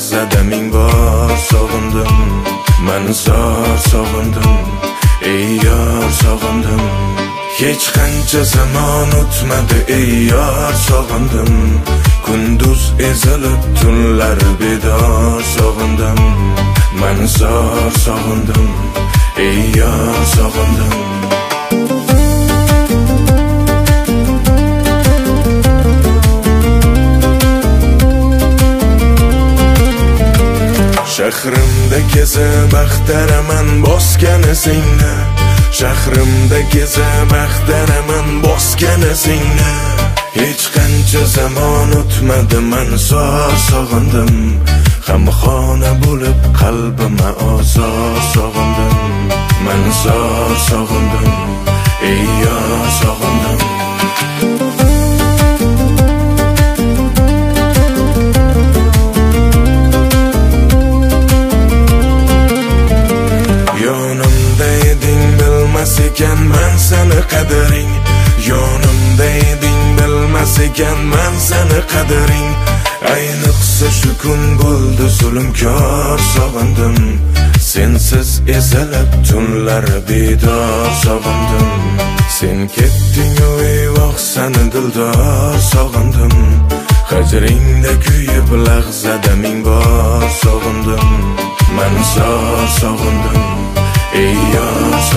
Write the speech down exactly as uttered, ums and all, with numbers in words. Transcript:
lahzada ming bor sog'indim. Men zor sog'indim, ey yor sog'indim. Hech qancha zamon o'tmadi, ey yor sog'indim. Kunduz ezilib tunlar bedor sog'indim. Men zor sog'indim, ey yor sog'indim. Shahrimda kezib axtaraman bosgan izingni. Shahrimda kezib axtaraman bosgan izingni. Hech qancha zamon o'tmadi, men zor sog'indim. G'amxona bo'lib qalbima ozor sog'indim. Men zor sog'indim, ey yor sog'indim. Yonimda eding bilmas ekan men seni qadring. Yonimda eding bilmas ekan men seni qadring. Ayniqsa shu kun bo'ldi zulmkor sog'indim. Sensiz ezilib tunlar bedor sog'indim. Sen ketding eyvoh seni dildor sog'indim. Hijringda kuyib lahzada ming bor sog'indim. Men zor sog'indim, ey yor